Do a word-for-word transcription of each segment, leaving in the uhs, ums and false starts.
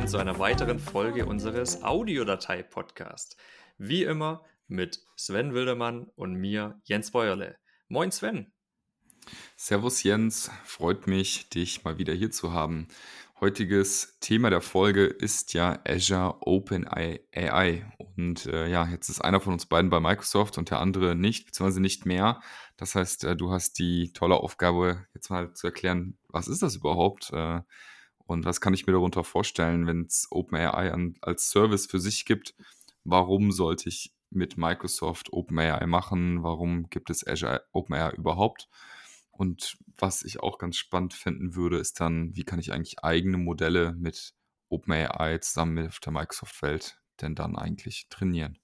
willkommen zu einer weiteren Folge unseres Audiodatei-Podcasts. Wie immer mit Sven Wildermann und mir, Jens Bäuerle. Moin Sven. Servus Jens, freut mich, dich mal wieder hier zu haben. Heutiges Thema der Folge ist ja Azure OpenAI. Und äh, ja, jetzt ist einer von uns beiden bei Microsoft und der andere nicht, beziehungsweise nicht mehr. Das heißt, äh, du hast die tolle Aufgabe, jetzt mal zu erklären, was ist das überhaupt? Äh, und was kann ich mir darunter vorstellen, wenn es OpenAI an, als Service für sich gibt? Warum sollte ich mit Microsoft OpenAI machen? Warum gibt es Azure OpenAI überhaupt? Und was ich auch ganz spannend finden würde, ist dann, wie kann ich eigentlich eigene Modelle mit OpenAI zusammen mit der Microsoft-Welt denn dann eigentlich trainieren?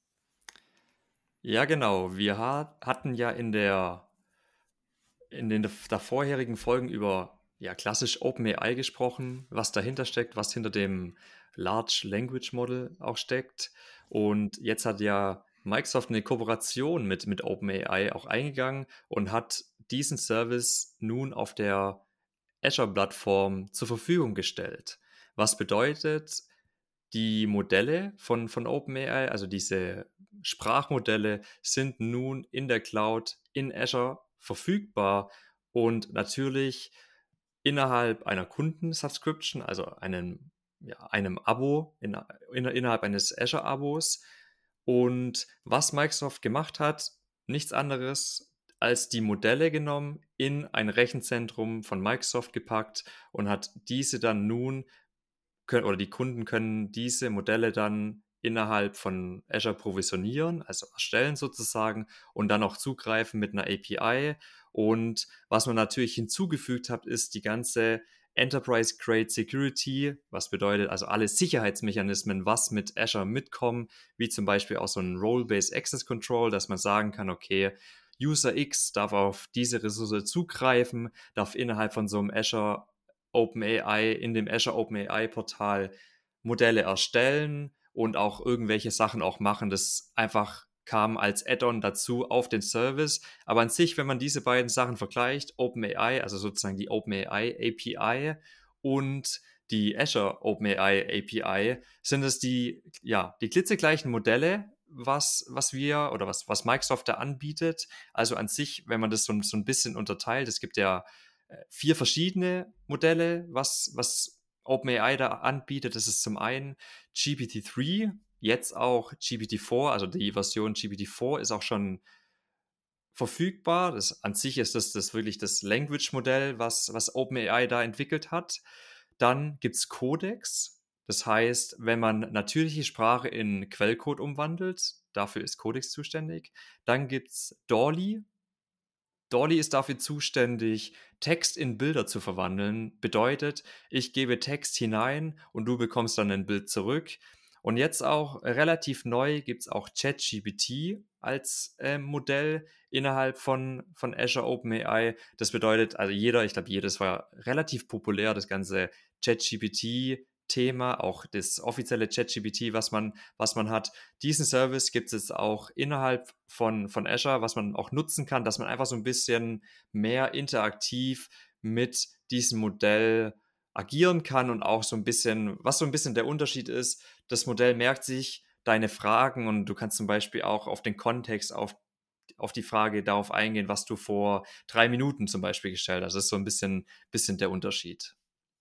Ja, genau. Wir ha hatten ja in der in den davorherigen Folgen über ja, klassisch OpenAI gesprochen, was dahinter steckt, was hinter dem Large Language Model auch steckt. Und jetzt hat ja Microsoft eine Kooperation mit, mit OpenAI auch eingegangen und hat diesen Service nun auf der Azure-Plattform zur Verfügung gestellt. Was bedeutet, die Modelle von, von OpenAI, also diese Sprachmodelle, sind nun in der Cloud in Azure verfügbar und natürlich innerhalb einer Kundensubscription, also einem, ja, einem Abo, in, in, innerhalb eines Azure-Abos. Und was Microsoft gemacht hat, nichts anderes als die Modelle genommen, in ein Rechenzentrum von Microsoft gepackt und hat diese dann nun können, oder die Kunden können diese Modelle dann innerhalb von Azure provisionieren, also erstellen sozusagen und dann auch zugreifen mit einer A P I. Und was man natürlich hinzugefügt hat, ist die ganze Enterprise Grade Security, was bedeutet also alle Sicherheitsmechanismen, was mit Azure mitkommen, wie zum Beispiel auch so ein Role-Based Access Control, dass man sagen kann, okay, User X darf auf diese Ressource zugreifen, darf innerhalb von so einem Azure OpenAI, in dem Azure OpenAI Portal Modelle erstellen und auch irgendwelche Sachen auch machen. Das einfach kam als Add-on dazu auf den Service. Aber an sich, wenn man diese beiden Sachen vergleicht, OpenAI, also sozusagen die OpenAI A P I und die Azure OpenAI A P I, sind es die, ja, die klitzegleichen Modelle, was, was wir oder was, was Microsoft da anbietet. Also an sich, wenn man das so, so ein bisschen unterteilt, es gibt ja äh, vier verschiedene Modelle, was, was OpenAI da anbietet. Das ist zum einen G P T drei, jetzt auch G P T vier, also die Version G P T vier ist auch schon verfügbar. Das, an sich ist das, das wirklich das Language-Modell, was, was OpenAI da entwickelt hat. Dann gibt es Codex. Das heißt, wenn man natürliche Sprache in Quellcode umwandelt, dafür ist Codex zuständig. Dann gibt es Dolly. Dolly ist dafür zuständig, Text in Bilder zu verwandeln. Bedeutet, ich gebe Text hinein und du bekommst dann ein Bild zurück. Und jetzt auch relativ neu gibt es auch ChatGPT als äh, Modell innerhalb von, von Azure OpenAI. Das bedeutet, also jeder, ich glaube, jedes war relativ populär, das ganze ChatGPT-Thema, auch das offizielle ChatGPT, was man, was man hat. Diesen Service gibt es jetzt auch innerhalb von, von Azure, was man auch nutzen kann, dass man einfach so ein bisschen mehr interaktiv mit diesem Modell agieren kann und auch so ein bisschen, was so ein bisschen der Unterschied ist, das Modell merkt sich deine Fragen und du kannst zum Beispiel auch auf den Kontext, auf, auf die Frage darauf eingehen, was du vor drei Minuten zum Beispiel gestellt hast. Das ist so ein bisschen, bisschen der Unterschied.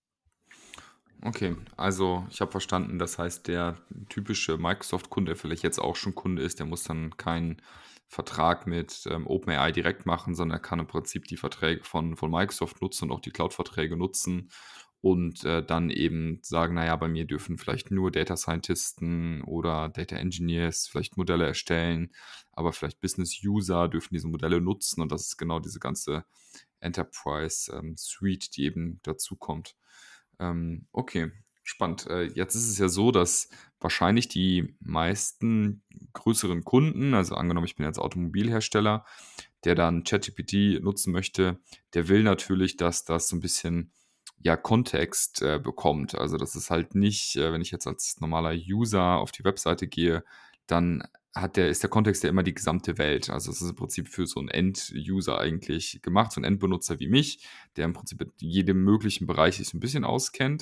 Okay, also ich habe verstanden, das heißt, der typische Microsoft-Kunde, der vielleicht jetzt auch schon Kunde ist, der muss dann keinen Vertrag mit ähm, OpenAI direkt machen, sondern er kann im Prinzip die Verträge von, von Microsoft nutzen und auch die Cloud-Verträge nutzen und äh, dann eben sagen, naja, bei mir dürfen vielleicht nur Data Scientisten oder Data Engineers vielleicht Modelle erstellen, aber vielleicht Business User dürfen diese Modelle nutzen und das ist genau diese ganze Enterprise ähm, Suite, die eben dazu kommt. Ähm, okay, spannend. Äh, jetzt ist es ja so, dass wahrscheinlich die meisten größeren Kunden, also angenommen, ich bin jetzt Automobilhersteller, der dann ChatGPT nutzen möchte, der will natürlich, dass das so ein bisschen ja Kontext äh, bekommt. Also das ist halt nicht, äh, wenn ich jetzt als normaler User auf die Webseite gehe, dann hat der, ist der Kontext ja immer die gesamte Welt. Also es ist im Prinzip für so einen End-User eigentlich gemacht, so einen Endbenutzer wie mich, der im Prinzip in jedem möglichen Bereich sich so ein bisschen auskennt.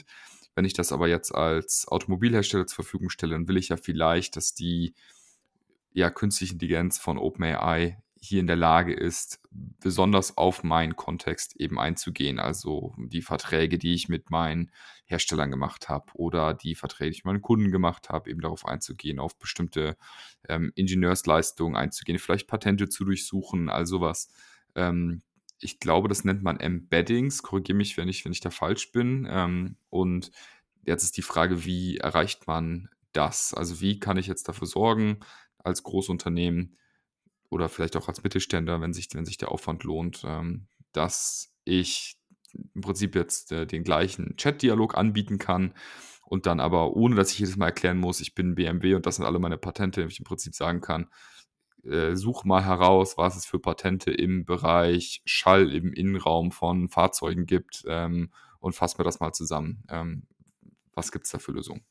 Wenn ich das aber jetzt als Automobilhersteller zur Verfügung stelle, dann will ich ja vielleicht, dass die ja, künstliche Intelligenz von OpenAI hier in der Lage ist, besonders auf meinen Kontext eben einzugehen. Also die Verträge, die ich mit meinen Herstellern gemacht habe oder die Verträge, die ich mit meinen Kunden gemacht habe, eben darauf einzugehen, auf bestimmte ähm, Ingenieursleistungen einzugehen, vielleicht Patente zu durchsuchen, all sowas. Ähm, ich glaube, das nennt man Embeddings. Korrigiere mich, wenn ich, wenn ich da falsch bin. Ähm, und jetzt ist die Frage, wie erreicht man das? Also wie kann ich jetzt dafür sorgen, als Großunternehmen oder vielleicht auch als Mittelständler, wenn sich, wenn sich der Aufwand lohnt, ähm, dass ich im Prinzip jetzt äh, den gleichen Chat-Dialog anbieten kann und dann aber, ohne dass ich jedes Mal erklären muss, ich bin B M W und das sind alle meine Patente, ich im Prinzip sagen kann, äh, such mal heraus, was es für Patente im Bereich Schall im Innenraum von Fahrzeugen gibt, ähm, und fass mir das mal zusammen. Ähm, was gibt es da für Lösungen?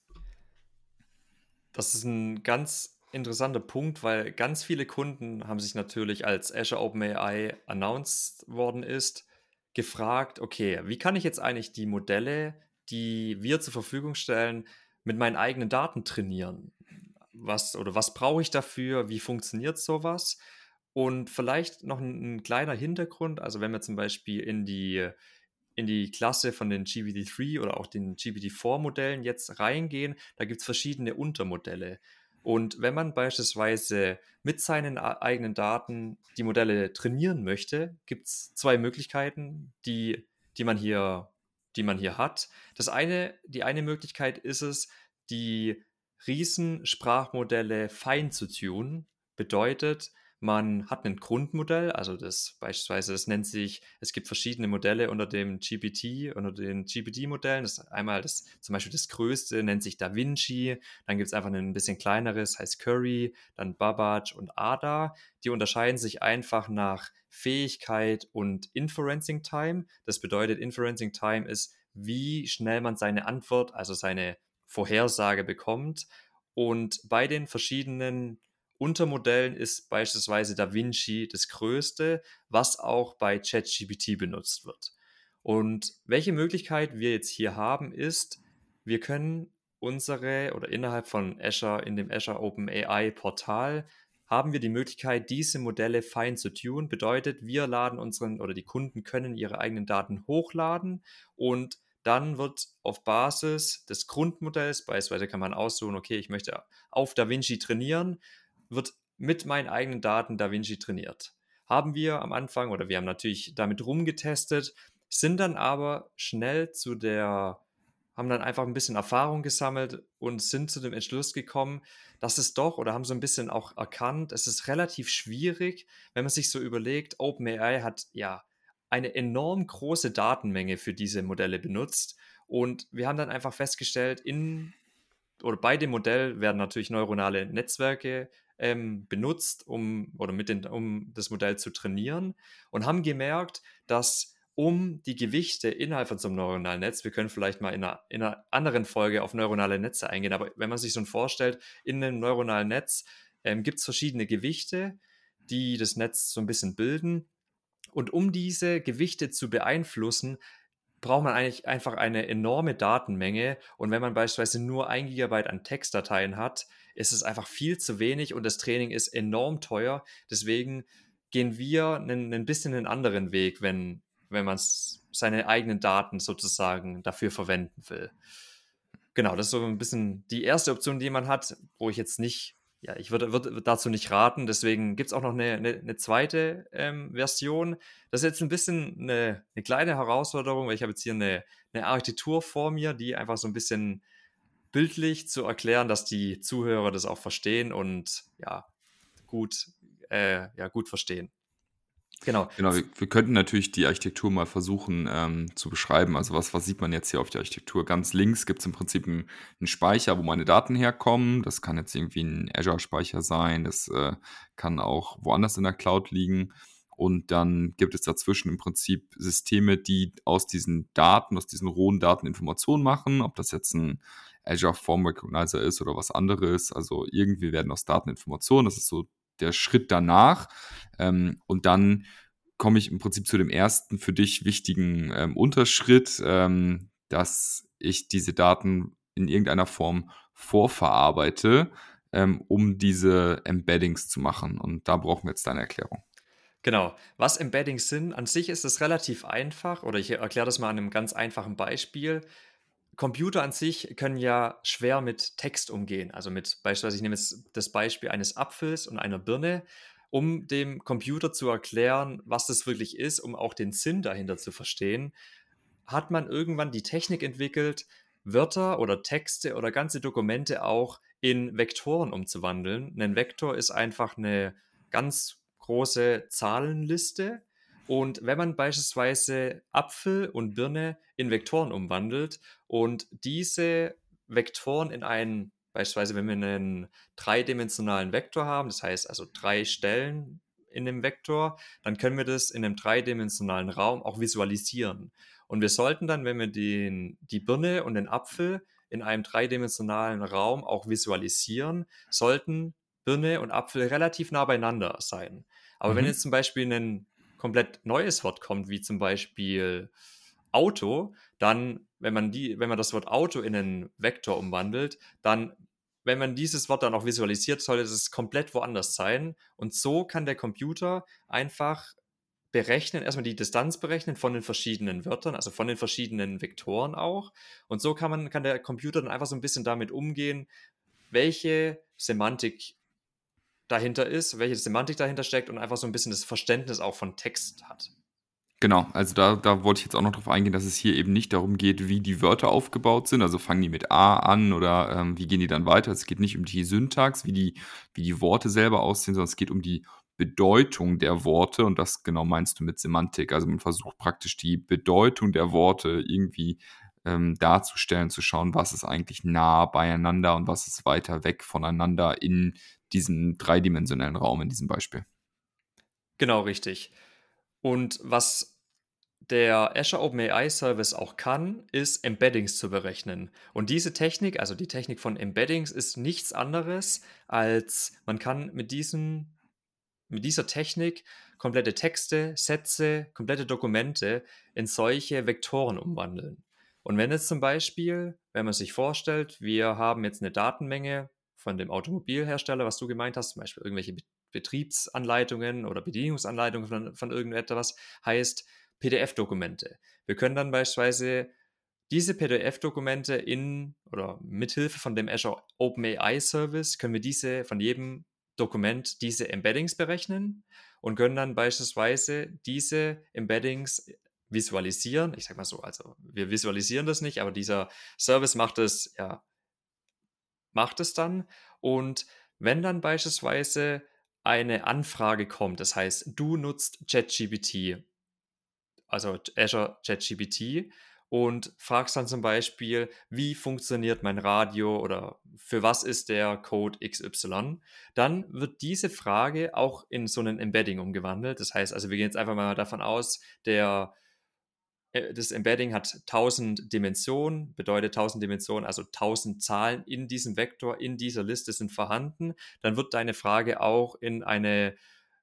Das ist ein ganz interessanter Punkt, weil ganz viele Kunden haben sich natürlich, als Azure OpenAI announced worden ist, gefragt: „Okay, wie kann ich jetzt eigentlich die Modelle, die wir zur Verfügung stellen, mit meinen eigenen Daten trainieren? Was oder was brauche ich dafür? Wie funktioniert sowas?“ Und vielleicht noch ein 'n kleiner Hintergrund, also, wenn wir zum Beispiel in die in die Klasse von den G P T drei oder auch den G P T vier Modellen jetzt reingehen, da gibt es verschiedene Untermodelle. Und wenn man beispielsweise mit seinen a eigenen Daten die Modelle trainieren möchte, gibt es zwei Möglichkeiten, die die man hier die man hier hat. Das eine die eine Möglichkeit ist es, die Riesensprachmodelle fein zu tunen. Bedeutet, man hat ein Grundmodell, also das beispielsweise, das nennt sich, es gibt verschiedene Modelle unter dem G P T, unter den G P T-Modellen. Das ist einmal das, zum Beispiel das größte nennt sich Da Vinci, dann gibt es einfach ein bisschen kleineres, heißt Curry, dann Babbage und Ada. Die unterscheiden sich einfach nach Fähigkeit und Inferencing Time. Das bedeutet, Inferencing Time ist, wie schnell man seine Antwort, also seine Vorhersage bekommt. Und bei den verschiedenen Untermodellen ist beispielsweise Da Vinci das größte, was auch bei ChatGPT benutzt wird. Und welche Möglichkeit wir jetzt hier haben, ist, wir können unsere oder innerhalb von Azure, in dem Azure OpenAI Portal, haben wir die Möglichkeit, diese Modelle fein zu tunen. Bedeutet, wir laden unseren oder die Kunden können ihre eigenen Daten hochladen und dann wird auf Basis des Grundmodells, beispielsweise kann man aussuchen, okay, ich möchte auf Da Vinci trainieren, wird mit meinen eigenen Daten Da Vinci trainiert. Haben wir am Anfang oder wir haben natürlich damit rumgetestet, sind dann aber schnell zu der, haben dann einfach ein bisschen Erfahrung gesammelt und sind zu dem Entschluss gekommen, dass es doch, oder haben so ein bisschen auch erkannt, es ist relativ schwierig, wenn man sich so überlegt, OpenAI hat ja eine enorm große Datenmenge für diese Modelle benutzt und wir haben dann einfach festgestellt, in oder bei dem Modell werden natürlich neuronale Netzwerke ähm, benutzt, um oder mit den, um das Modell zu trainieren und haben gemerkt, dass um die Gewichte innerhalb von so einem neuronalen Netz, wir können vielleicht mal in einer, in einer anderen Folge auf neuronale Netze eingehen, aber wenn man sich so vorstellt, in einem neuronalen Netz ähm, gibt es verschiedene Gewichte, die das Netz so ein bisschen bilden. Und um diese Gewichte zu beeinflussen, braucht man eigentlich einfach eine enorme Datenmenge. Und wenn man beispielsweise nur ein Gigabyte an Textdateien hat, ist es einfach viel zu wenig und das Training ist enorm teuer. Deswegen gehen wir einen, ein bisschen einen anderen Weg, wenn, wenn man seine eigenen Daten sozusagen dafür verwenden will. Genau, das ist so ein bisschen die erste Option, die man hat, wo ich jetzt nicht, ja, ich würde, würde dazu nicht raten. Deswegen gibt es auch noch eine, eine, eine zweite ähm, Version. Das ist jetzt ein bisschen eine, eine kleine Herausforderung, weil ich habe jetzt hier eine, eine Architektur vor mir, die einfach so ein bisschen bildlich zu erklären, dass die Zuhörer das auch verstehen und ja, gut, äh, ja, gut verstehen. Genau. Genau, wir, wir könnten natürlich die Architektur mal versuchen ähm, zu beschreiben. Also was, was sieht man jetzt hier auf der Architektur? Ganz links gibt es im Prinzip einen, einen Speicher, wo meine Daten herkommen. Das kann jetzt irgendwie ein Azure-Speicher sein. Das äh, kann auch woanders in der Cloud liegen. Und dann gibt es dazwischen im Prinzip Systeme, die aus diesen Daten, aus diesen rohen Daten Informationen machen. Ob das jetzt ein Azure Form Recognizer ist oder was anderes. Also irgendwie werden aus Daten Informationen. Das ist so der Schritt danach. Ähm, und dann komme ich im Prinzip zu dem ersten für dich wichtigen ähm, Unterschritt, ähm, dass ich diese Daten in irgendeiner Form vorverarbeite, ähm, um diese Embeddings zu machen. Und da brauchen wir jetzt deine Erklärung. Genau. Was Embeddings sind, an sich ist es relativ einfach, oder ich erkläre das mal an einem ganz einfachen Beispiel. Computer an sich können ja schwer mit Text umgehen. Also mit beispielsweise, ich nehme jetzt das Beispiel eines Apfels und einer Birne, um dem Computer zu erklären, was das wirklich ist, um auch den Sinn dahinter zu verstehen, hat man irgendwann die Technik entwickelt, Wörter oder Texte oder ganze Dokumente auch in Vektoren umzuwandeln. Ein Vektor ist einfach eine ganz große Zahlenliste. Und wenn man beispielsweise Apfel und Birne in Vektoren umwandelt und diese Vektoren in einen, beispielsweise wenn wir einen dreidimensionalen Vektor haben, das heißt also drei Stellen in dem Vektor, dann können wir das in einem dreidimensionalen Raum auch visualisieren. Und wir sollten dann, wenn wir den, die Birne und den Apfel in einem dreidimensionalen Raum auch visualisieren, sollten Birne und Apfel relativ nah beieinander sein. Aber wenn Mhm. jetzt zum Beispiel ein komplett neues Wort kommt, wie zum Beispiel Auto, dann, wenn man, die, wenn man das Wort Auto in einen Vektor umwandelt, dann, wenn man dieses Wort dann auch visualisiert, sollte es komplett woanders sein. Und so kann der Computer einfach berechnen, erstmal die Distanz berechnen von den verschiedenen Wörtern, also von den verschiedenen Vektoren auch. Und so kann man, kann der Computer dann einfach so ein bisschen damit umgehen, welche Semantik dahinter ist, welche Semantik dahinter steckt und einfach so ein bisschen das Verständnis auch von Text hat. Genau, also da da wollte ich jetzt auch noch drauf eingehen, dass es hier eben nicht darum geht, wie die Wörter aufgebaut sind. Also fangen die mit A an oder, ähm, wie gehen die dann weiter? Es geht nicht um die Syntax, wie die wie die Worte selber aussehen, sondern es geht um die Bedeutung der Worte und das genau meinst du mit Semantik. Also man versucht praktisch die Bedeutung der Worte irgendwie, ähm, darzustellen, zu schauen, was ist eigentlich nah beieinander und was ist weiter weg voneinander in diesem dreidimensionellen Raum in diesem Beispiel. Genau, richtig. Und was der Azure OpenAI Service auch kann, ist Embeddings zu berechnen. Und diese Technik, also die Technik von Embeddings, ist nichts anderes als man kann mit diesem mit dieser Technik komplette Texte, Sätze, komplette Dokumente in solche Vektoren umwandeln. Und wenn jetzt zum Beispiel, wenn man sich vorstellt, wir haben jetzt eine Datenmenge von dem Automobilhersteller, was du gemeint hast, zum Beispiel irgendwelche Be- Betriebsanleitungen oder Bedienungsanleitungen von, von irgendetwas, heißt P D F-Dokumente. Wir können dann beispielsweise diese P D F-Dokumente in oder mithilfe von dem Azure OpenAI Service können wir diese von jedem Dokument diese Embeddings berechnen und können dann beispielsweise diese Embeddings visualisieren. Ich sage mal so, also wir visualisieren das nicht, aber dieser Service macht es, ja, macht es dann. Und wenn dann beispielsweise eine Anfrage kommt, das heißt, du nutzt ChatGPT, also Azure ChatGPT und fragst dann zum Beispiel, wie funktioniert mein Radio oder für was ist der Code X Y, dann wird diese Frage auch in so einen Embedding umgewandelt. Das heißt, also wir gehen jetzt einfach mal davon aus, der, äh, das Embedding hat tausend Dimensionen, bedeutet tausend Dimensionen, also tausend Zahlen in diesem Vektor, in dieser Liste sind vorhanden. Dann wird deine Frage auch in eine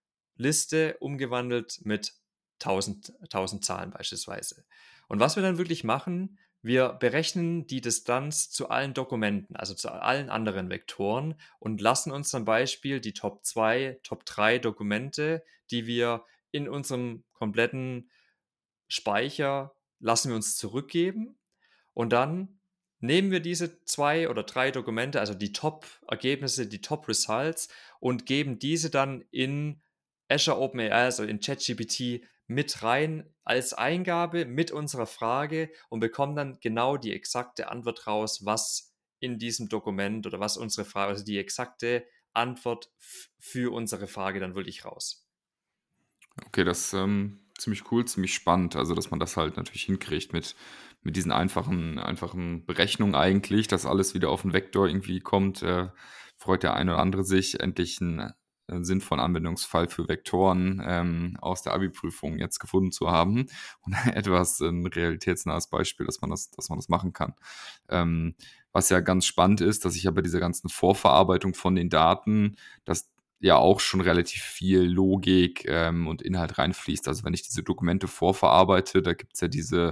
Liste umgewandelt mit tausend, tausend Zahlen beispielsweise. Und was wir dann wirklich machen, wir berechnen die Distanz zu allen Dokumenten, also zu allen anderen Vektoren und lassen uns zum Beispiel die Top zwei, Top drei Dokumente, die wir in unserem kompletten Speicher, lassen wir uns zurückgeben und dann nehmen wir diese zwei oder drei Dokumente, also die Top-Ergebnisse, die Top-Results und geben diese dann in Azure OpenAI, also in ChatGPT mit rein als Eingabe mit unserer Frage und bekommen dann genau die exakte Antwort raus, was in diesem Dokument oder was unsere Frage, also die exakte Antwort f- für unsere Frage dann wirklich raus. Okay, das ist, ähm, ziemlich cool, ziemlich spannend. Also, dass man das halt natürlich hinkriegt mit mit diesen einfachen einfachen Berechnungen eigentlich, dass alles wieder auf 'n Vektor irgendwie kommt, äh, freut der eine oder andere sich, endlich 'n, äh, sinnvollen Anwendungsfall für Vektoren, ähm, aus der Abi-Prüfung jetzt gefunden zu haben und etwas 'n realitätsnahes Beispiel, dass man das dass man das machen kann. Ähm, was ja ganz spannend ist, dass ich ja bei dieser ganzen Vorverarbeitung von den Daten, dass ja auch schon relativ viel Logik, ähm, und Inhalt reinfließt. Also, wenn ich diese Dokumente vorverarbeite, da gibt's ja diese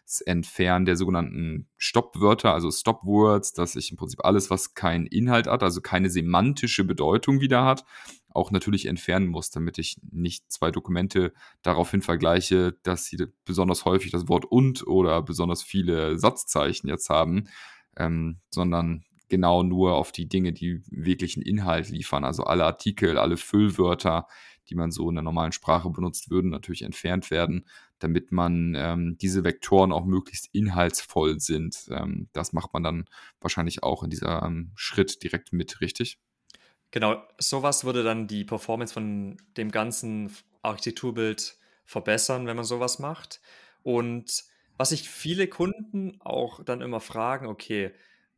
das Entfernen der sogenannten Stoppwörter, also Stopwords, dass ich im Prinzip alles, was keinen Inhalt hat, also keine semantische Bedeutung wieder hat, auch natürlich entfernen muss, damit ich nicht zwei Dokumente daraufhin vergleiche, dass sie besonders häufig das Wort und oder besonders viele Satzzeichen jetzt haben, ähm, sondern genau nur auf die Dinge, die wirklichen Inhalt liefern. Also alle Artikel, alle Füllwörter, die man so in der normalen Sprache benutzt, würden natürlich entfernt werden, damit man ähm, diese Vektoren auch möglichst inhaltsvoll sind. Ähm, das macht man dann wahrscheinlich auch in diesem ähm, Schritt direkt mit, richtig? Genau, sowas würde dann die Performance von dem ganzen Architekturbild verbessern, wenn man sowas macht. Und was sich viele Kunden auch dann immer fragen: „Okay,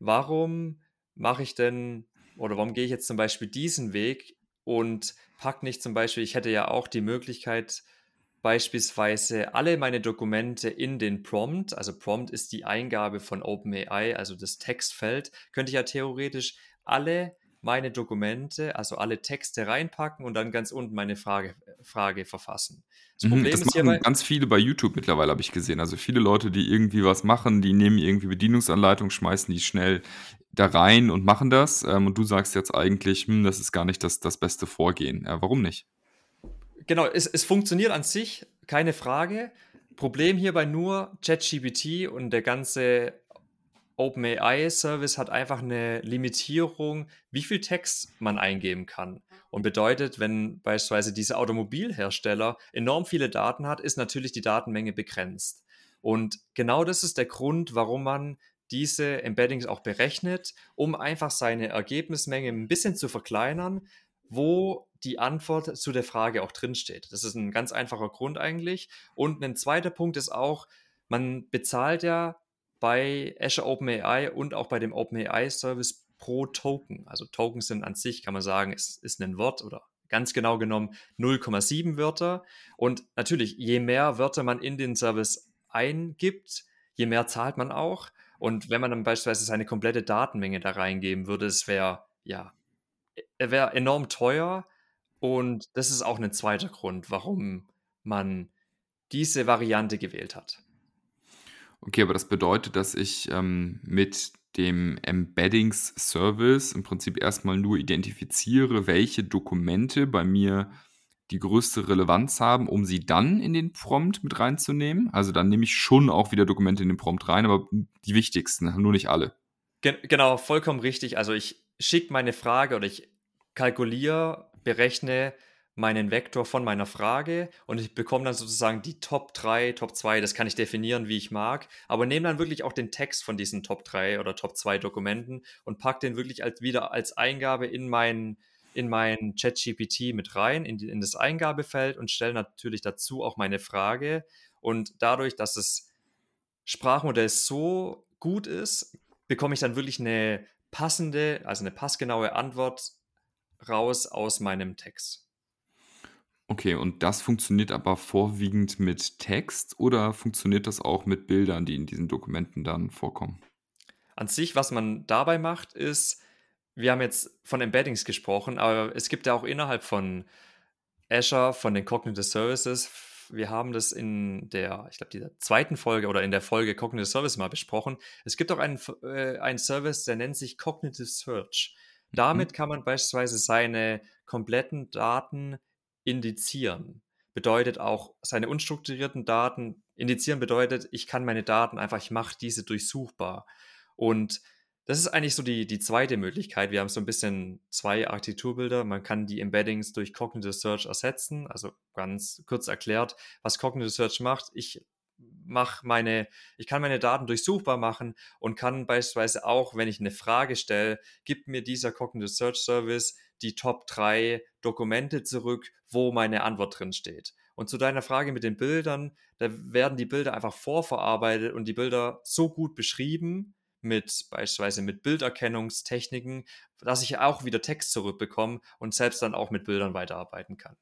warum mache ich denn oder warum gehe ich jetzt zum Beispiel diesen Weg und packe nicht zum Beispiel“, ich hätte ja auch die Möglichkeit, beispielsweise alle meine Dokumente in den Prompt, also Prompt ist die Eingabe von OpenAI, also das Textfeld, könnte ich ja theoretisch alle meine Dokumente, also alle Texte reinpacken und dann ganz unten meine Frage Frage verfassen. Das Mhm, Problem das ist machen hierbei ganz viele bei YouTube mittlerweile, habe ich gesehen. Also viele Leute, die irgendwie was machen, die nehmen irgendwie Bedienungsanleitung, schmeißen die schnell da rein und machen das. Ähm, und du sagst jetzt eigentlich, hm, das ist gar nicht das, das beste Vorgehen. Äh, warum nicht? genau, es es funktioniert an sich, keine Frage. Problem hierbei nur ChatGPT und der ganze OpenAI-Service hat einfach eine Limitierung, wie viel Text man eingeben kann. Und bedeutet, wenn beispielsweise dieser Automobilhersteller enorm viele Daten hat, ist natürlich die Datenmenge begrenzt. Und genau das ist der Grund, warum man diese Embeddings auch berechnet, um einfach seine Ergebnismenge ein bisschen zu verkleinern, wo die Antwort zu der Frage auch drinsteht. Das ist ein ganz einfacher Grund eigentlich. Und ein zweiter Punkt ist auch, man bezahlt ja bei Azure OpenAI und auch bei dem OpenAI-Service pro Token. Also Tokens sind an sich, kann man sagen, ist, ist ein Wort oder ganz genau genommen null Komma sieben Wörter. Und natürlich, je mehr Wörter man in den Service eingibt, je mehr zahlt man auch. Und wenn man dann beispielsweise seine komplette Datenmenge da reingeben würde, es wäre, ja, er wäre enorm teuer. Und das ist auch ein zweiter Grund, warum man diese Variante gewählt hat. Okay, aber das bedeutet, dass ich ähm, mit dem Embeddings-Service im Prinzip erstmal nur identifiziere, welche Dokumente bei mir die größte Relevanz haben, um sie dann in den Prompt mit reinzunehmen. Also dann nehme ich schon auch wieder Dokumente in den Prompt rein, aber die wichtigsten, nur nicht alle. Ge genau, vollkommen richtig. Also, ich schicke meine Frage oder ich kalkuliere, berechne meinen Vektor von meiner Frage und ich bekomme dann sozusagen die Top drei, Top zwei. Das kann ich definieren, wie ich mag, aber nehme dann wirklich auch den Text von diesen Top drei oder Top zwei Dokumenten und packe den wirklich als wieder als Eingabe in mein in mein ChatGPT mit rein, in die in das Eingabefeld und stelle natürlich dazu auch meine Frage. Und dadurch, dass das Sprachmodell so gut ist, bekomme ich dann wirklich eine passende, also eine passgenaue Antwort raus aus meinem Text. Okay, und das funktioniert aber vorwiegend mit Text oder funktioniert das auch mit Bildern, die in diesen Dokumenten dann vorkommen? An sich, was man dabei macht, ist, wir haben jetzt von Embeddings gesprochen, aber es gibt ja auch innerhalb von Azure, von den Cognitive Services, wir haben das in der, ich glaube, dieser zweiten Folge oder in der Folge Cognitive Service mal besprochen. Es gibt auch einen, äh, einen Service, der nennt sich Cognitive Search. Mhm. Damit kann man beispielsweise seine kompletten Daten indizieren. Bedeutet auch seine unstrukturierten Daten. Indizieren bedeutet, ich kann meine Daten einfach, ich mache diese durchsuchbar. Und das ist eigentlich so die, die zweite Möglichkeit. Wir haben so ein bisschen zwei Architekturbilder. Man kann die Embeddings durch Cognitive Search ersetzen. Also ganz kurz erklärt, was Cognitive Search macht. Ich mache meine, ich kann meine Daten durchsuchbar machen und kann beispielsweise auch, wenn ich eine Frage stelle, gibt mir dieser Cognitive Search Service die Top drei Dokumente zurück, wo meine Antwort drin steht. Und zu deiner Frage mit den Bildern, da werden die Bilder einfach vorverarbeitet und die Bilder so gut beschrieben, mit beispielsweise mit Bilderkennungstechniken, dass ich auch wieder Text zurückbekomme und selbst dann auch mit Bildern weiterarbeiten kann.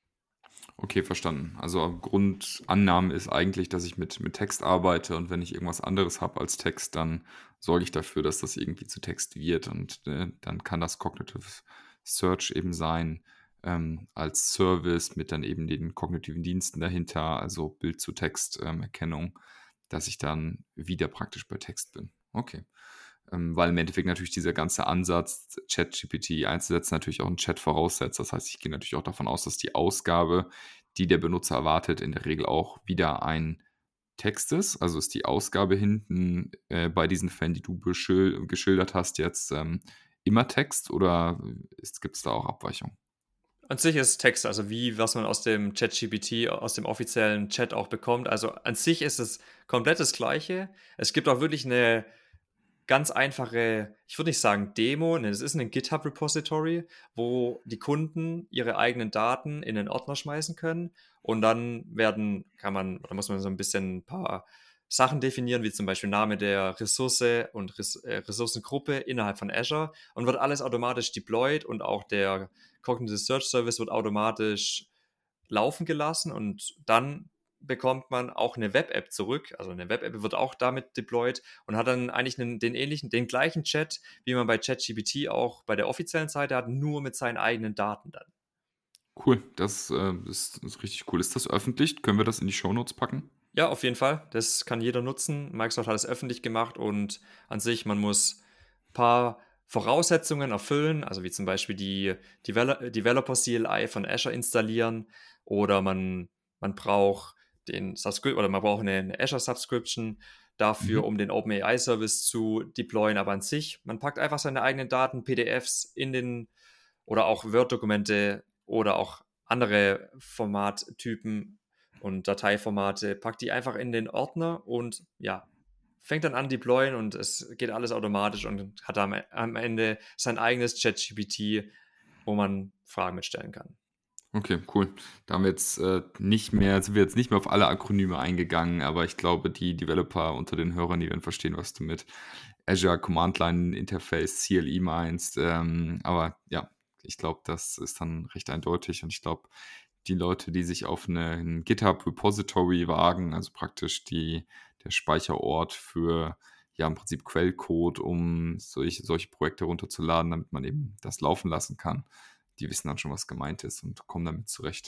Okay, verstanden. Also Grundannahme ist eigentlich, dass ich mit, mit Text arbeite und wenn ich irgendwas anderes habe als Text, dann sorge ich dafür, dass das irgendwie zu Text wird und äh, dann kann das Cognitive Search eben sein ähm, als Service mit dann eben den kognitiven Diensten dahinter, also Bild-zu-Text-Erkennung. dass ich dann wieder praktisch bei Text bin. Okay. Ähm, weil im Endeffekt natürlich dieser ganze Ansatz, ChatGPT einzusetzen, natürlich auch einen Chat voraussetzt. Das heißt, ich gehe natürlich auch davon aus, dass die Ausgabe, die der Benutzer erwartet, in der Regel auch wieder ein Text ist. Also ist die Ausgabe hinten äh, bei diesen Fällen, die du beschil geschildert hast, jetzt ähm, immer Text oder gibt es da auch Abweichungen? An sich ist Text, also wie was man aus dem ChatGPT, aus dem offiziellen Chat auch bekommt. Also an sich ist es komplett das Gleiche. Es gibt auch wirklich eine ganz einfache, ich würde nicht sagen Demo, ne, es ist ein GitHub-Repository, wo die Kunden ihre eigenen Daten in den Ordner schmeißen können und dann werden, kann man, da muss man so ein bisschen ein paar Sachen definieren, wie zum Beispiel Name der Ressource und Res äh, Ressourcengruppe innerhalb von Azure und wird alles automatisch deployed und auch der Cognitive Search Service wird automatisch laufen gelassen und dann bekommt man auch eine Web-App zurück. Also eine Web-App wird auch damit deployed und hat dann eigentlich einen, den ähnlichen, den gleichen Chat, wie man bei ChatGPT auch bei der offiziellen Seite hat, nur mit seinen eigenen Daten dann. Cool, das, äh, ist ist richtig cool. Ist das öffentlich? Können wir das in die Shownotes packen? Ja, auf jeden Fall. Das kann jeder nutzen. Microsoft hat es öffentlich gemacht und an sich, man muss ein paar Voraussetzungen erfüllen, also wie zum Beispiel die Devel Developer C L I von Azure installieren oder man, man braucht den Subscri oder man braucht eine, eine Azure Subscription dafür, Mhm. um den OpenAI Service zu deployen. Aber an sich, man packt einfach seine eigenen Daten, P D Fs in den oder auch Word-Dokumente oder auch andere Formattypen und Dateiformate, packt die einfach in den Ordner und ja, fängt dann an deployen und es geht alles automatisch und hat am, am Ende sein eigenes ChatGPT, wo man Fragen mitstellen kann. Okay, cool. Da haben wir jetzt, äh, nicht mehr sind wir jetzt nicht mehr auf alle Akronyme eingegangen, aber ich glaube, die Developer unter den Hörern, die werden verstehen, was du mit Azure Command Line Interface, C L I meinst. Ähm, aber ja, ich glaube, das ist dann recht eindeutig und ich glaube, die Leute, die sich auf 'ne 'n GitHub Repository wagen, also praktisch die der Speicherort für, ja, im Prinzip Quellcode, um solche solche Projekte runterzuladen, damit man eben das laufen lassen kann. Die wissen dann schon, was gemeint ist und kommen damit zurecht.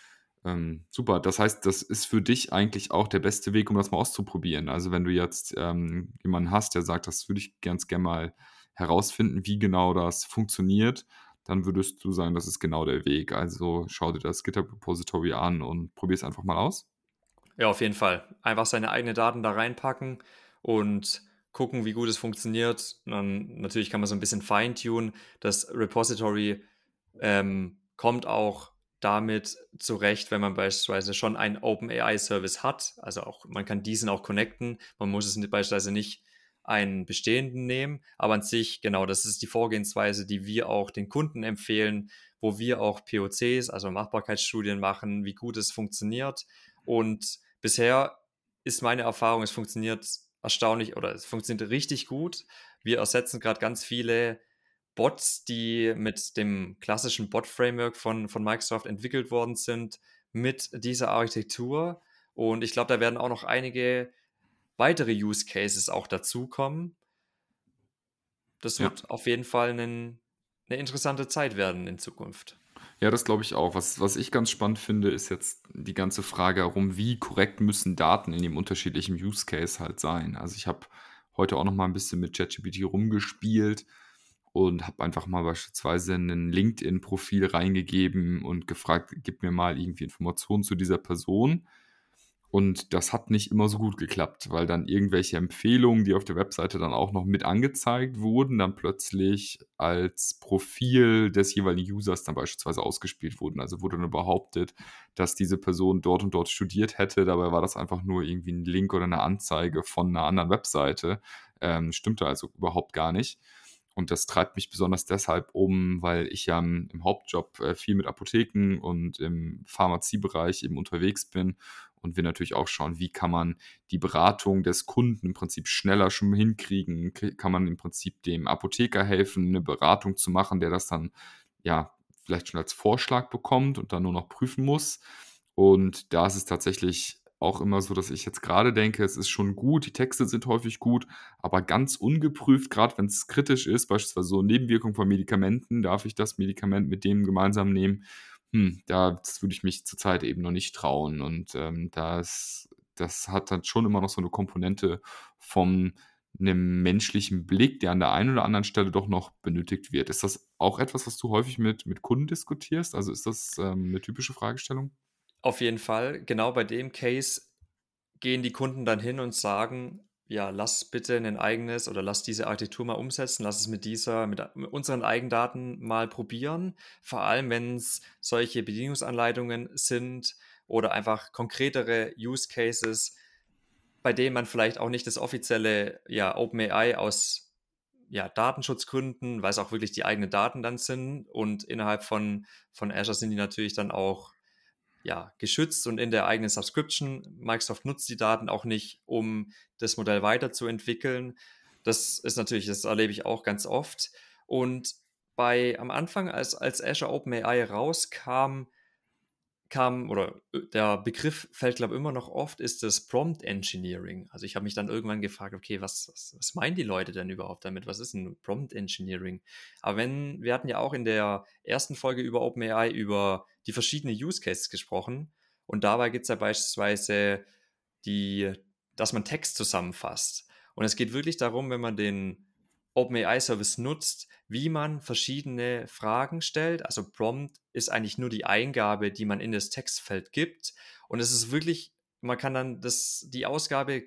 Ähm, super, das heißt, das ist für dich eigentlich auch der beste Weg, um das mal auszuprobieren. Also, wenn du jetzt, ähm, jemanden hast, der sagt: „Das würde ich ganz gern mal herausfinden, wie genau das funktioniert“, dann würdest du sagen, das ist genau der Weg. Also, schau dir das GitHub Repository an und probier es einfach mal aus? Ja, auf jeden Fall. Einfach seine eigenen Daten da reinpacken und gucken, wie gut es funktioniert. Und dann natürlich kann man so ein bisschen feintunen. Das Repository ähm, kommt auch damit zurecht, wenn man beispielsweise schon einen OpenAI-Service hat. Also auch, man kann diesen auch connecten. Man muss es nicht, beispielsweise nicht einen bestehenden nehmen, aber an sich, genau, das ist die Vorgehensweise, die wir auch den Kunden empfehlen, wo wir auch P O Cs, also Machbarkeitsstudien machen, wie gut es funktioniert. Und bisher ist meine Erfahrung, es funktioniert erstaunlich oder es funktioniert richtig gut. Wir ersetzen gerade ganz viele Bots, die mit dem klassischen Bot-Framework von, von Microsoft entwickelt worden sind, mit dieser Architektur. Und ich glaube, da werden auch noch einige weitere Use Cases auch dazukommen. Das Ja. wird auf jeden Fall 'nen 'ne interessante Zeit werden in Zukunft. Ja, das glaube ich auch. Was was ich ganz spannend finde, ist jetzt die ganze Frage herum, wie korrekt müssen Daten in dem unterschiedlichen Use Case halt sein? Also, ich habe heute auch noch mal ein bisschen mit ChatGPT rumgespielt und habe einfach mal beispielsweise ein LinkedIn-Profil reingegeben und gefragt: „Gib mir mal irgendwie Informationen zu dieser Person.“ Und das hat nicht immer so gut geklappt, weil dann irgendwelche Empfehlungen, die auf der Webseite dann auch noch mit angezeigt wurden, dann plötzlich als Profil des jeweiligen Users dann beispielsweise ausgespielt wurden. Also wurde dann behauptet, dass diese Person dort und dort studiert hätte. Dabei war das einfach nur irgendwie ein Link oder eine Anzeige von einer anderen Webseite. Ähm, stimmte also überhaupt gar nicht. Und das treibt mich besonders deshalb um, weil ich ja im im Hauptjob, äh, viel mit Apotheken und im Pharmaziebereich eben unterwegs bin und wir natürlich auch schauen, wie kann man die Beratung des Kunden im Prinzip schneller schon hinkriegen? K Kann man im Prinzip dem Apotheker helfen, eine Beratung zu machen, der das dann, ja, vielleicht schon als Vorschlag bekommt und dann nur noch prüfen muss. Und da ist es tatsächlich auch immer so, dass ich jetzt gerade denke, es ist schon gut, die Texte sind häufig gut, aber ganz ungeprüft, gerade wenn es kritisch ist, beispielsweise so Nebenwirkung von Medikamenten, darf ich das Medikament mit dem gemeinsam nehmen? Hm, da das würde ich mich zurzeit eben noch nicht trauen und, ähm, da ist das hat dann schon immer noch so eine Komponente von 'nem menschlichen Blick, der an der einen oder anderen Stelle doch noch benötigt wird. Ist das auch etwas, was du häufig mit mit Kunden diskutierst? Also, ist das, ähm, 'ne typische Fragestellung? Auf jeden Fall, genau bei dem Case gehen die Kunden dann hin und sagen: „Ja, lass bitte ein eigenes oder lass diese Architektur mal umsetzen. Lass es mit dieser mit a mit unseren Eigendaten mal probieren.“ Vor allem, wenn es solche Bedienungsanleitungen sind oder einfach konkretere Use Cases, bei denen man vielleicht auch nicht das offizielle, ja, OpenAI aus, ja, Datenschutzgründen, weil es auch wirklich die eigenen Daten dann sind und innerhalb von von Azure sind die natürlich dann auch, ja, geschützt und in der eigenen Subscription. Microsoft nutzt die Daten auch nicht, um das Modell weiterzuentwickeln. Das ist natürlich, das erlebe ich auch ganz oft. Und bei am Anfang, als als Azure OpenAI rauskam, kam oder äh, der Begriff fällt, glaube ich, immer noch oft, ist das Prompt Engineering. Also, ich habe mich dann irgendwann gefragt: „Okay, was was was meinen die Leute denn überhaupt damit? Was ist 'n Prompt Engineering?“ Aber wenn wir hatten ja auch in der ersten Folge über OpenAI über die verschiedenen Use Cases gesprochen und dabei gibt's ja beispielsweise die dass man Text zusammenfasst. Und es geht wirklich darum, wenn man den OpenAI-Service nutzt, wie man verschiedene Fragen stellt. Also Prompt ist eigentlich nur die Eingabe, die man in das Textfeld gibt. Und es ist wirklich, man kann dann das, die Ausgabe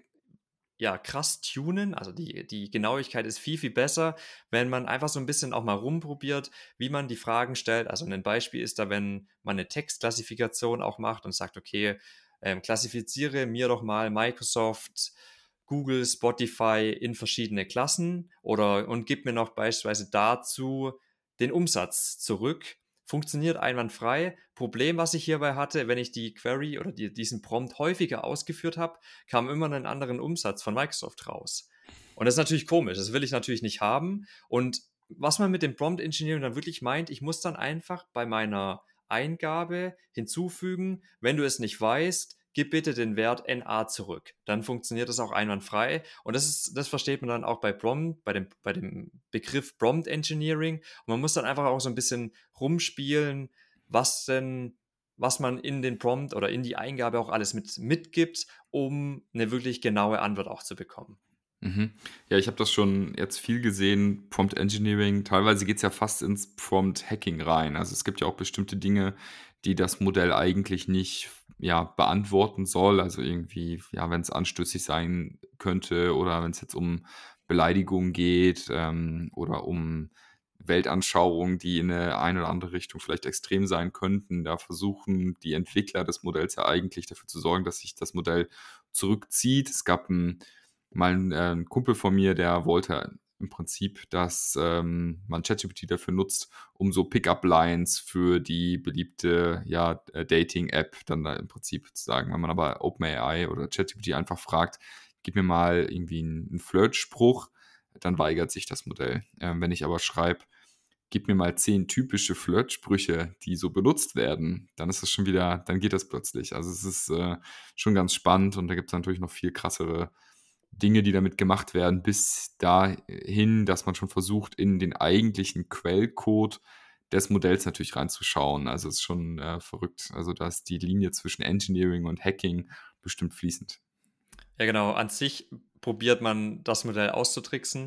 ja krass tunen. Also die, die Genauigkeit ist viel, viel besser, wenn man einfach so ein bisschen auch mal rumprobiert, wie man die Fragen stellt. Also ein Beispiel ist da, wenn man eine Textklassifikation auch macht und sagt, okay, ähm, klassifiziere mir doch mal Microsoft, Google, Spotify in verschiedene Klassen oder und gib mir noch beispielsweise dazu den Umsatz zurück. Funktioniert einwandfrei. Problem, was ich hierbei hatte, wenn ich die Query oder die, diesen Prompt häufiger ausgeführt habe, kam immer einen anderen Umsatz von Microsoft raus. Und das ist natürlich komisch. Das will ich natürlich nicht haben. Und was man mit dem Prompt Engineering dann wirklich meint, ich muss dann einfach bei meiner Eingabe hinzufügen, wenn du es nicht weißt, gib bitte den Wert N A zurück. Dann funktioniert das auch einwandfrei. Und das ist, das versteht man dann auch bei Prompt, bei dem, bei dem Begriff Prompt Engineering. Und man muss dann einfach auch so ein bisschen rumspielen, was denn, was man in den Prompt oder in die Eingabe auch alles mit mitgibt, um eine wirklich genaue Antwort auch zu bekommen. Mhm. Ja, ich habe das schon jetzt viel gesehen, Prompt Engineering. Teilweise geht's ja fast ins Prompt Hacking rein. Also, es gibt ja auch bestimmte Dinge, die das Modell eigentlich nicht, ja, beantworten soll. Also, irgendwie, ja, wenn es anstößig sein könnte oder wenn es jetzt um Beleidigungen geht, ähm, oder um Weltanschauungen, die in 'ne eine oder andere Richtung vielleicht extrem sein könnten. Da versuchen die Entwickler des Modells ja eigentlich dafür zu sorgen, dass sich das Modell zurückzieht. Es gab 'n mal 'n, äh 'n Kumpel von mir, der wollte im Prinzip, dass, ähm, man ChatGPT dafür nutzt, um so Pickup-Lines für die beliebte, ja, äh, Dating-App dann da im Prinzip zu sagen. Wenn man aber OpenAI oder ChatGPT einfach fragt: „Gib mir mal irgendwie 'n 'n Flirtspruch“, dann weigert sich das Modell. Ähm, wenn ich aber schreibe: „Gib mir mal zehn typische Flirtsprüche, die so benutzt werden“, dann ist das schon wieder, dann geht das plötzlich. Also, es ist, äh, schon ganz spannend und da gibt's natürlich noch viel krassere Dinge, die damit gemacht werden, bis dahin, dass man schon versucht, in den eigentlichen Quellcode des Modells natürlich reinzuschauen. Also, es ist schon, äh, verrückt. Also, da ist die Linie zwischen Engineering und Hacking bestimmt fließend. Ja, genau. An sich probiert man das Modell auszutricksen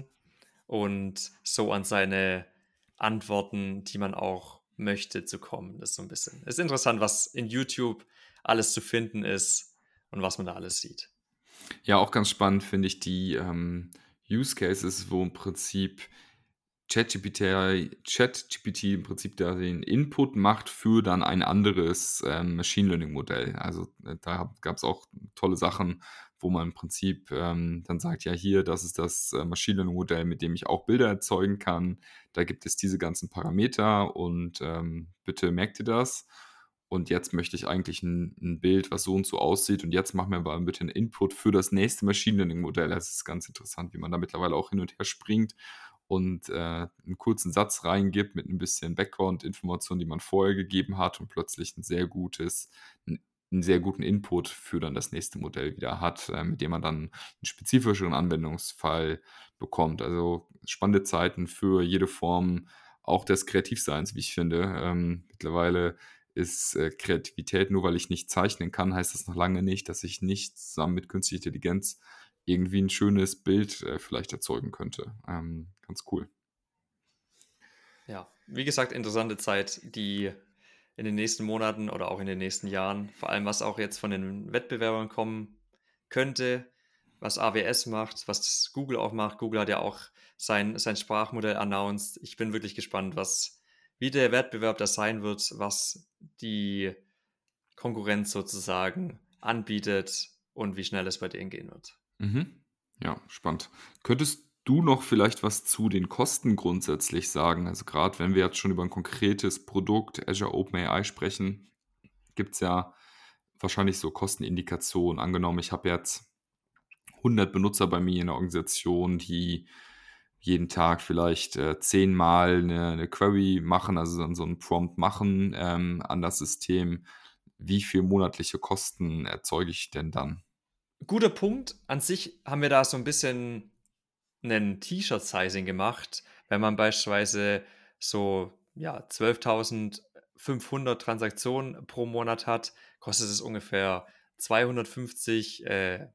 und so an seine Antworten, die man auch möchte, zu kommen. Das ist so ein bisschen, ist interessant, was in YouTube alles zu finden ist und was man da alles sieht. Ja, auch ganz spannend finde ich die, ähm, Use Cases, wo im Prinzip ChatGPT ChatGPT im Prinzip da den Input macht für dann ein anderes, ähm, Machine Learning Modell. Also, äh, da gab es auch tolle Sachen, wo man im Prinzip, ähm, dann sagt: „Ja, hier, das ist das, äh, Machine Learning Modell, mit dem ich auch Bilder erzeugen kann. Da gibt es diese ganzen Parameter und, ähm, bitte merk dir das. Und jetzt möchte ich eigentlich ein 'n Bild, was so und so aussieht und jetzt mach mir aber bitte 'n Input für das nächste Machine Learning Modell.“ Das ist ganz interessant, wie man da mittlerweile auch hin und her springt und, äh, 'n kurzen Satz reingibt mit ein bisschen Background-Information, die man vorher gegeben hat und plötzlich ein sehr gutes 'n 'n sehr guten Input für dann das nächste Modell wieder hat, äh, mit dem man dann einen spezifischeren Anwendungsfall bekommt. Also, spannende Zeiten für jede Form auch des Kreativseins, wie ich finde. Ähm, mittlerweile ist äh, Kreativität. Nur weil ich nicht zeichnen kann, heißt das noch lange nicht, dass ich nicht zusammen mit künstlicher Intelligenz irgendwie ein schönes Bild äh, vielleicht erzeugen könnte. Ähm, ganz cool. Ja, wie gesagt, interessante Zeit, die in den nächsten Monaten oder auch in den nächsten Jahren, vor allem was auch jetzt von den Wettbewerbern kommen könnte, was A W S macht, was Google auch macht. Google hat ja auch sein, sein Sprachmodell announced. Ich bin wirklich gespannt, was, wie der Wettbewerb das sein wird, was die Konkurrenz sozusagen anbietet und wie schnell es bei denen gehen wird. Mhm. Ja, spannend. Könntest du noch vielleicht was zu den Kosten grundsätzlich sagen? Also gerade wenn wir jetzt schon über ein konkretes Produkt Azure OpenAI sprechen, gibt es ja wahrscheinlich so Kostenindikationen. Angenommen, ich habe jetzt hundert Benutzer bei mir in der Organisation, die jeden Tag vielleicht äh, zehnmal eine, eine Query machen, also dann so einen Prompt machen ähm, an das System. Wie viel monatliche Kosten erzeuge ich denn dann? Guter Punkt. An sich haben wir da so ein bisschen einen T-Shirt-Sizing gemacht. Wenn man beispielsweise so ja, zwölftausendfünfhundert Transaktionen pro Monat hat, kostet es ungefähr zweihundertfünfzig äh,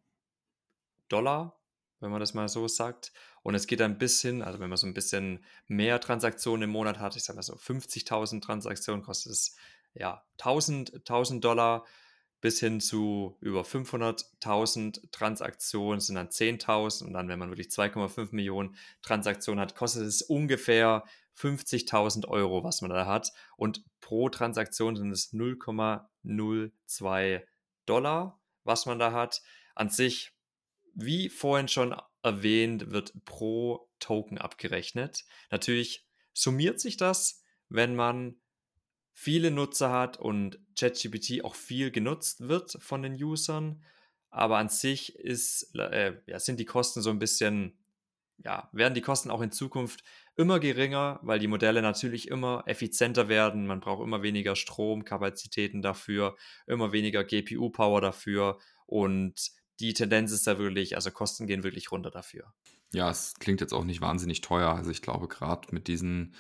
Dollar, wenn man das mal so sagt. Und es geht dann bis hin, also wenn man so ein bisschen mehr Transaktionen im Monat hat, ich sage mal so fünfzigtausend Transaktionen, kostet es ja tausend, tausend Dollar bis hin zu über fünfhunderttausend Transaktionen sind dann zehntausend und dann, wenn man wirklich zwei Komma fünf Millionen Transaktionen hat, kostet es ungefähr fünfzigtausend Euro, was man da hat. Und pro Transaktion sind es null Komma null zwei Dollar, was man da hat. An sich, wie vorhin schon erwähnt, wird pro Token abgerechnet. Natürlich summiert sich das, wenn man viele Nutzer hat und ChatGPT auch viel genutzt wird von den Usern. Aber an sich ist, äh, ja, sind die Kosten so ein bisschen, ja, werden die Kosten auch in Zukunft immer geringer, weil die Modelle natürlich immer effizienter werden. Man braucht immer weniger Stromkapazitäten dafür, immer weniger G P U-Power dafür. Und die Tendenz ist da wirklich, also Kosten gehen wirklich runter dafür. Ja, es klingt jetzt auch nicht wahnsinnig teuer. Also ich glaube, gerade mit diesen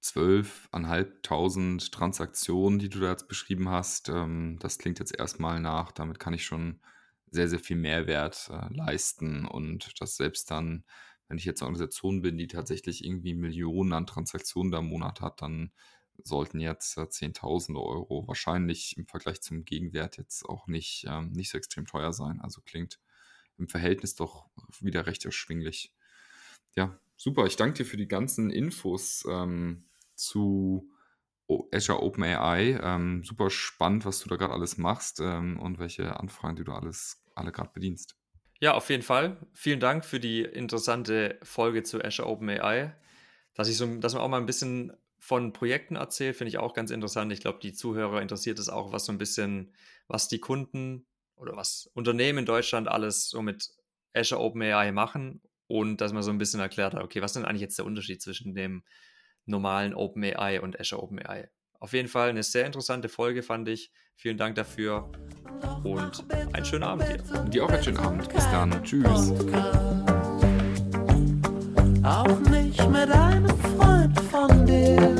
zwölftausendfünfhundert Transaktionen, die du da jetzt beschrieben hast, ähm, das klingt jetzt erstmal nach. Damit kann ich schon sehr, sehr viel Mehrwert äh, leisten und das selbst dann, wenn ich jetzt eine Organisation bin, die tatsächlich irgendwie Millionen an Transaktionen da im Monat hat, dann sollten jetzt äh, zehntausende Euro wahrscheinlich im Vergleich zum Gegenwert jetzt auch nicht, ähm, nicht so extrem teuer sein. Also klingt im Verhältnis doch wieder recht erschwinglich. Ja, super. Ich danke dir für die ganzen Infos ähm, zu O- Azure OpenAI. Ähm, super spannend, was du da gerade alles machst ähm, und welche Anfragen du da alles alle gerade bedienst. Ja, auf jeden Fall. Vielen Dank für die interessante Folge zu Azure OpenAI. Dass ich so, dass man auch mal ein bisschen von Projekten erzählt, finde ich auch ganz interessant. Ich glaube, die Zuhörer interessiert es auch, was so ein bisschen, was die Kunden oder was Unternehmen in Deutschland alles so mit Azure OpenAI machen und dass man so ein bisschen erklärt hat, okay, was ist denn eigentlich jetzt der Unterschied zwischen dem normalen OpenAI und Azure OpenAI? Auf jeden Fall eine sehr interessante Folge, fand ich. Vielen Dank dafür und einen schönen Abend dir. Und dir auch einen schönen Abend. Bis dann. Tschüss. Auch nicht mit einem Freund von dir.